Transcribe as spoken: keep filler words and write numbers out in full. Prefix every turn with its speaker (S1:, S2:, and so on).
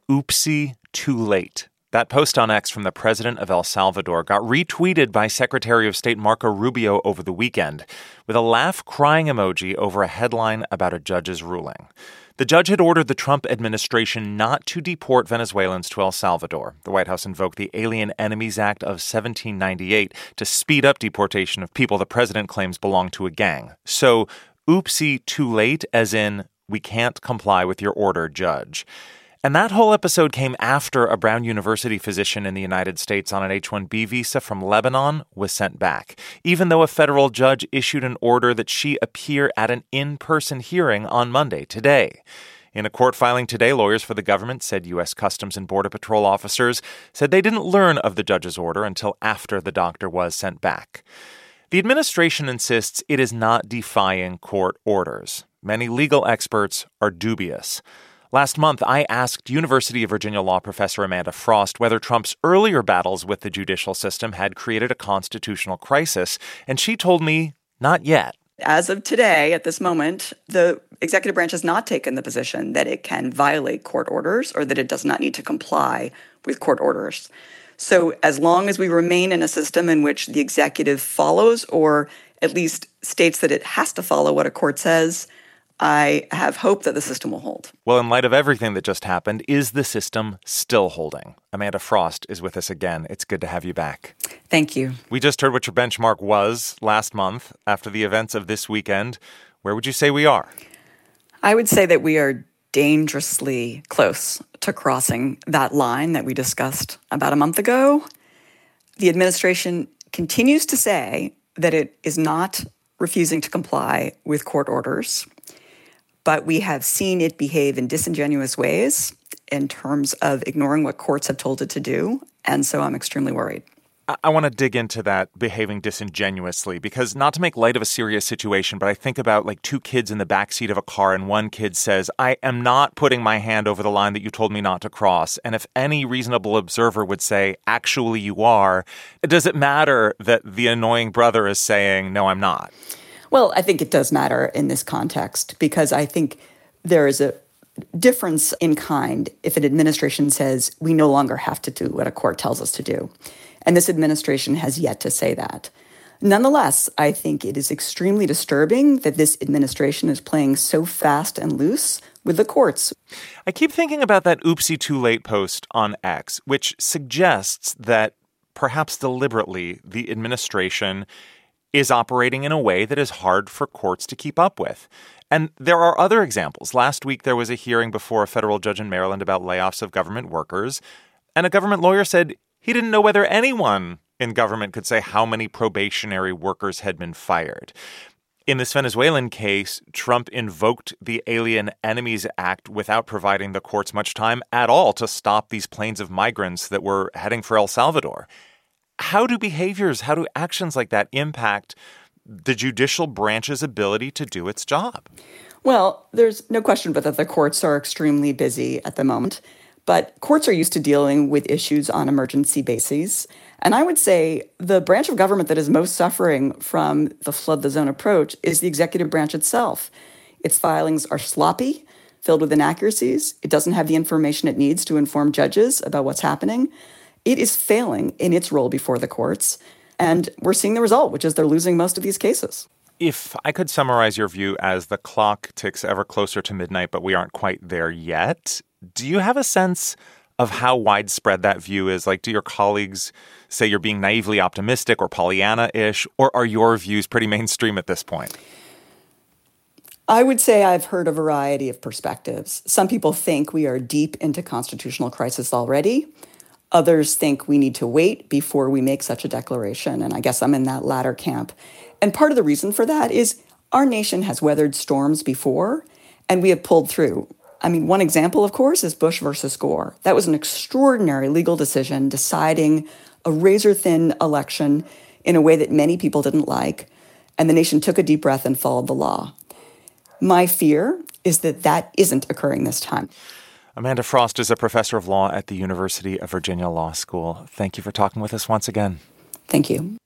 S1: Oopsie, too late. That post on X from the president of El Salvador got retweeted by Secretary of State Marco Rubio over the weekend with a laugh-crying emoji over a headline about a judge's ruling. The judge had ordered the Trump administration not to deport Venezuelans to El Salvador. The White House invoked the Alien Enemies Act of seventeen ninety-eight to speed up deportation of people the president claims belong to a gang. So, oopsie, too late, as in, we can't comply with your order, judge. And that whole episode came after a Brown University physician in the United States on an H one B visa from Lebanon was sent back, even though a federal judge issued an order that she appear at an in-person hearing on Monday, today. In a court filing today, lawyers for the government said U S Customs and Border Patrol officers said they didn't learn of the judge's order until after the doctor was sent back. The administration insists it is not defying court orders. Many legal experts are dubious. Last month, I asked University of Virginia law professor Amanda Frost whether Trump's earlier battles with the judicial system had created a constitutional crisis, and she told me not yet.
S2: As of today, at this moment, the executive branch has not taken the position that it can violate court orders or that it does not need to comply with court orders. So as long as we remain in a system in which the executive follows or at least states that it has to follow what a court says, I have hope that the system will hold.
S1: Well, in light of everything that just happened, is the system still holding? Amanda Frost is with us again. It's good to have you back.
S2: Thank you.
S1: We just heard what your benchmark was last month after the events of this weekend. Where would you say we are?
S2: I would say that we are dangerously close to crossing that line that we discussed about a month ago. The administration continues to say that it is not refusing to comply with court orders, but we have seen it behave in disingenuous ways in terms of ignoring what courts have told it to do, and so I'm extremely worried.
S1: I, I want to dig into that behaving disingenuously, because not to make light of a serious situation, but I think about like two kids in the backseat of a car, and one kid says, I am not putting my hand over the line that you told me not to cross. And if any reasonable observer would say, actually you are, does it matter that the annoying brother is saying, no, I'm not?
S2: Well, I think it does matter in this context because I think there is a difference in kind if an administration says we no longer have to do what a court tells us to do. And this administration has yet to say that. Nonetheless, I think it is extremely disturbing that this administration is playing so fast and loose with the courts.
S1: I keep thinking about that oopsie too late post on X, which suggests that perhaps deliberately the administration is operating in a way that is hard for courts to keep up with. And there are other examples. Last week, there was a hearing before a federal judge in Maryland about layoffs of government workers, and a government lawyer said he didn't know whether anyone in government could say how many probationary workers had been fired. In this Venezuelan case, Trump invoked the Alien Enemies Act without providing the courts much time at all to stop these planes of migrants that were heading for El Salvador. How do behaviors, how do actions like that impact the judicial branch's ability to do its job?
S2: Well, there's no question but that the courts are extremely busy at the moment. But courts are used to dealing with issues on emergency bases. And I would say the branch of government that is most suffering from the flood the zone approach is the executive branch itself. Its filings are sloppy, filled with inaccuracies. It doesn't have the information it needs to inform judges about what's happening. It is failing in its role before the courts. And we're seeing the result, which is they're losing most of these cases.
S1: If I could summarize your view as the clock ticks ever closer to midnight, but we aren't quite there yet, do you have a sense of how widespread that view is? Like, do your colleagues say you're being naively optimistic or Pollyanna-ish, or are your views pretty mainstream at this point?
S2: I would say I've heard a variety of perspectives. Some people think we are deep into constitutional crisis already. Others think we need to wait before we make such a declaration, and I guess I'm in that latter camp. And part of the reason for that is our nation has weathered storms before, and we have pulled through. I mean, one example, of course, is Bush versus Gore. That was an extraordinary legal decision deciding a razor-thin election in a way that many people didn't like, and the nation took a deep breath and followed the law. My fear is that that isn't occurring this time.
S1: Amanda Frost is a professor of law at the University of Virginia Law School. Thank you for talking with us once again.
S2: Thank you.